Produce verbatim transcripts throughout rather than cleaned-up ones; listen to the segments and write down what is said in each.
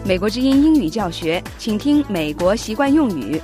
美国之音英语教学，请听美国习惯用语。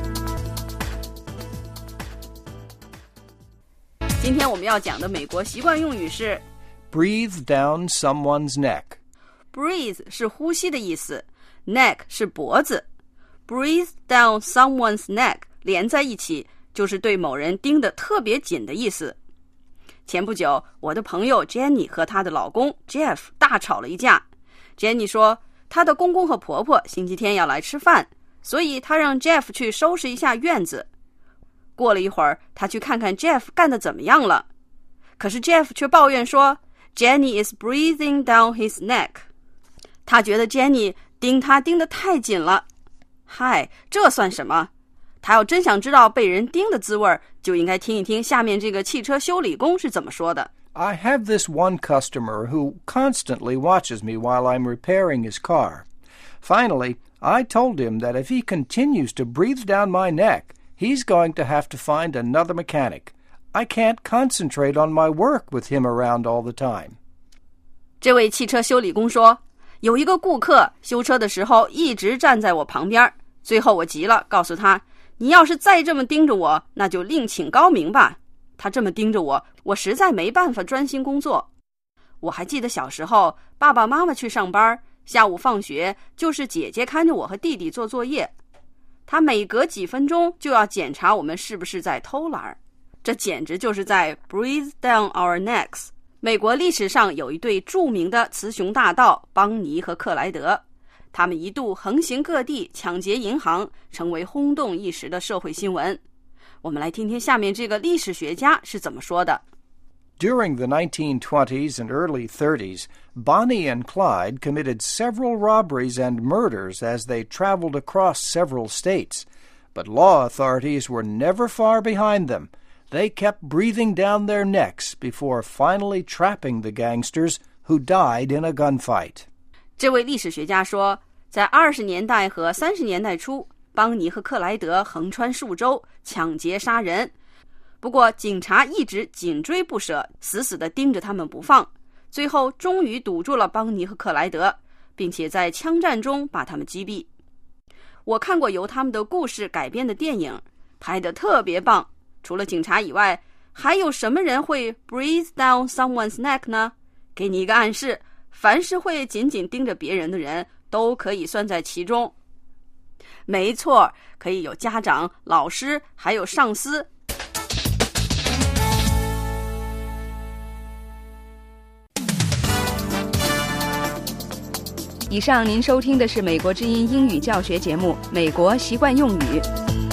今天我们要讲的美国习惯用语是 Breathe down someone's neck. Breathe 是呼吸的意思， neck 是脖子。Breathe down someone's neck 连在一起，就是对某人盯得特别紧的意思。前不久，我的朋友 Jenny 和她的老公 Jeff 大吵了一架。Jenny 说，她的公公和婆婆星期天要来吃饭，所以她让 Jeff 去收拾一下院子。过了一会儿，她去看看 Jeff 干得怎么样了。可是 Jeff 却抱怨说 Jenny is breathing down his neck。 他觉得 Jenny 盯他盯得太紧了。嗨，这算什么？他要真想知道被人盯的滋味，就应该听一听下面这个汽车修理工是怎么说的。 I have this one customer who constantly watches me while I'm repairing his car. Finally, I told him that if he continues to breathe down my neck, he's going to have to find another mechanic. I can't concentrate on my work with him around all the time. 这位汽车修理工说，有一个顾客修车的时候一直站在我旁边，最后我急了，告诉他，你要是再这么盯着我，那就另请高明吧。他这么盯着我，我实在没办法专心工作。我还记得小时候，爸爸妈妈去上班，下午放学就是姐姐看着我和弟弟做作业。他每隔几分钟就要检查我们是不是在偷懒，这简直就是在 breathe down our necks。 美国历史上有一对著名的雌雄大盗邦尼和克莱德，他们一度横行各地，抢劫银行，成为轰动一时的社会新闻。我们来听听下面这个历史学家是怎么说的。 During the nineteen twenties and early thirties, Bonnie and Clyde committed several robberies and murders as they traveled across several states. But law authorities were never far behind them. They kept breathing down their necks before finally trapping the gangsters who died in a gunfight. 这位历史学家说，在二十年代和三十年代初，邦尼和克莱德横穿数州，抢劫杀人。不过警察一直紧追不舍，死死地盯着他们不放，最后终于堵住了邦尼和克莱德，并且在枪战中把他们击毙。我看过由他们的故事改编的电影，拍得特别棒。除了警察以外，还有什么人会 breathe down someone's neck 呢？给你一个暗示，凡是会紧紧盯着别人的人都可以算在其中。没错，可以有家长、老师，还有上司。以上您收听的是美国之音英语教学节目《美国习惯用语》。